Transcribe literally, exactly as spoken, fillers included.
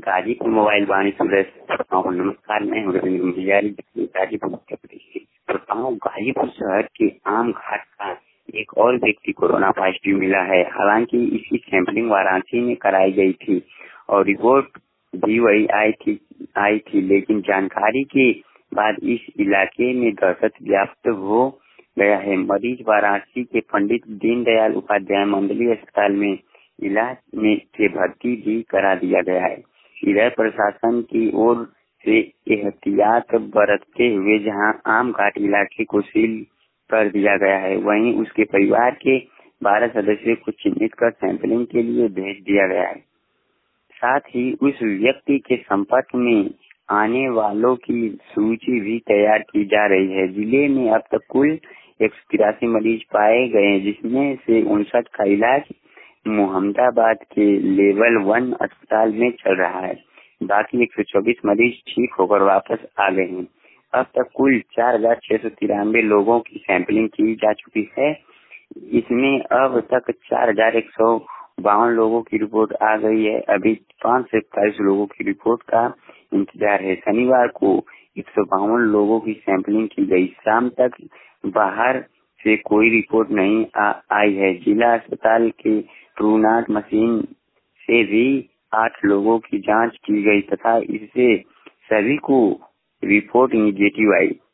Ghazipur mobile वाणी सुरेश। नमस्कार, मैं हूँ रविंद्र मुंडियारी, गाजीपुर उत्तर प्रदेश से। श्रोताओं, गाजीपुर शहर के आम घाट का एक और व्यक्ति कोरोना पॉजिटिव मिला है। हालांकि इसकी सैंपलिंग वाराणसी में कराई गई थी और रिपोर्ट भी वही आई थी आई थी लेकिन जानकारी के बाद इस इलाके में दहशत व्याप्त हो गया है। मरीज वाराणसी के पंडित दीनदयाल उपाध्याय मंडलीय अस्पताल में इलाज में से भर्ती भी करा दिया गया है। इधर प्रशासन की ओर से एहतियात बरतते हुए जहां आम घाट इलाके को सील कर दिया गया है, वहीं उसके परिवार के बारह सदस्यों को चिन्हित कर सैंपलिंग के लिए भेज दिया गया है। साथ ही उस व्यक्ति के संपर्क में आने वालों की सूची भी तैयार की जा रही है। जिले में अब तक कुल एक सौ तिरासी मरीज पाए गए, जिसमें से उनसठ का इलाज मोहम्मदाबाद के लेवल वन अस्पताल में चल रहा है। बाकी एक सौ चौबीस मरीज ठीक होकर वापस आ गए हैं। अब तक कुल चार हजार छह सौ तिरानवे लोगों की सैंपलिंग की जा चुकी है। इसमें अब तक चार हजार एक सौ बावन लोगों की रिपोर्ट आ गई है। अभी पाँच सौ इकतालीस लोगों की रिपोर्ट का इंतजार है। शनिवार को एक सौ बावन लोगों की सैंपलिंग की गई। शाम तक बाहर से कोई रिपोर्ट नहीं आ, आई है। जिला अस्पताल के ट्रूनाट मशीन से भी आठ लोगों की जांच की गई तथा इससे सभी को रिपोर्ट निगेटिव आई।